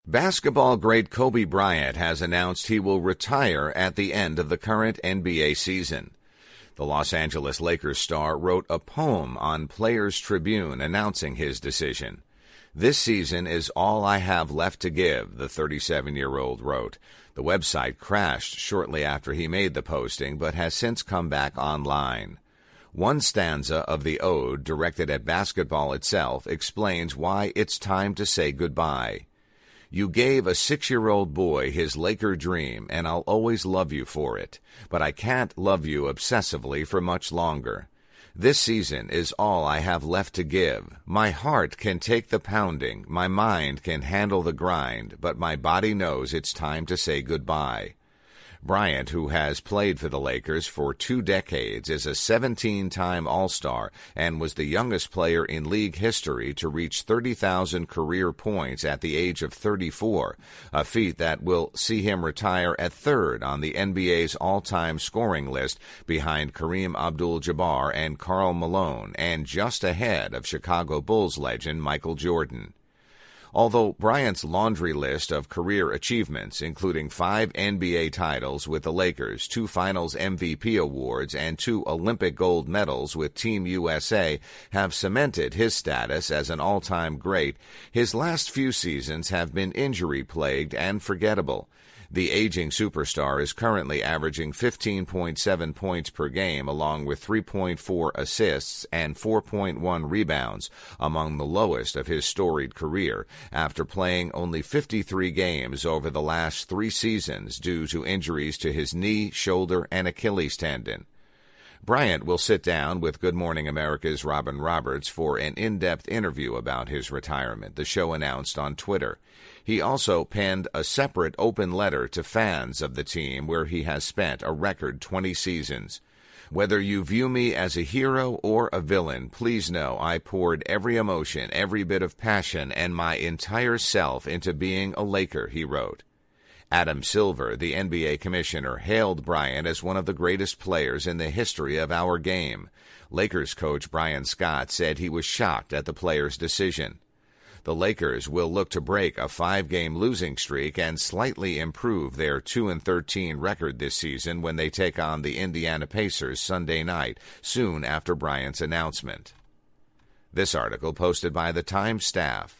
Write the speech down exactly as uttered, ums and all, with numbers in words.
Basketball great Kobe Bryant has announced he will retire at the end of the current N B A season. The Los Angeles Lakers star wrote a poem on Players Tribune announcing his decision. "This season is all I have left to give," the thirty-seven-year-old wrote. The website crashed shortly after he made the posting, but has since come back online. One stanza of the ode, directed at basketball itself, explains why it's time to say goodbye. "You gave a six-year-old boy his Laker dream, and I'll always love you for it. But I can't love you obsessively for much longer. This season is all I have left to give. My heart can take the pounding, my mind can handle the grind, but my body knows it's time to say goodbye." Bryant, who has played for the Lakers for two decades, is a seventeen-time All-Star and was the youngest player in league history to reach thirty thousand career points at the age of thirty-four, a feat that will see him retire at third on the N B A's all-time scoring list behind Kareem Abdul-Jabbar and Karl Malone, and just ahead of Chicago Bulls legend Michael Jordan. Although Bryant's laundry list of career achievements, including five N B A titles with the Lakers, two Finals M V P awards, and two Olympic gold medals with Team U S A, have cemented his status as an all-time great, his last few seasons have been injury-plagued and forgettable. The aging superstar is currently averaging fifteen point seven points per game, along with three point four assists and four point one rebounds, among the lowest of his storied career, after playing only fifty-three games over the last three seasons due to injuries to his knee, shoulder, and Achilles tendon. Bryant will sit down with Good Morning America's Robin Roberts for an in-depth interview about his retirement, the show announced on Twitter. He also penned a separate open letter to fans of the team where he has spent a record twenty seasons. "Whether you view me as a hero or a villain, please know I poured every emotion, every bit of passion, and my entire self into being a Laker," he wrote. Adam Silver, the N B A commissioner, hailed Bryant as one of the greatest players in the history of our game. Lakers coach Brian Scott said he was shocked at the player's decision. The Lakers will look to break a five-game losing streak and slightly improve their two and thirteen record this season when they take on the Indiana Pacers Sunday night, soon after Bryant's announcement. This article posted by the Times staff.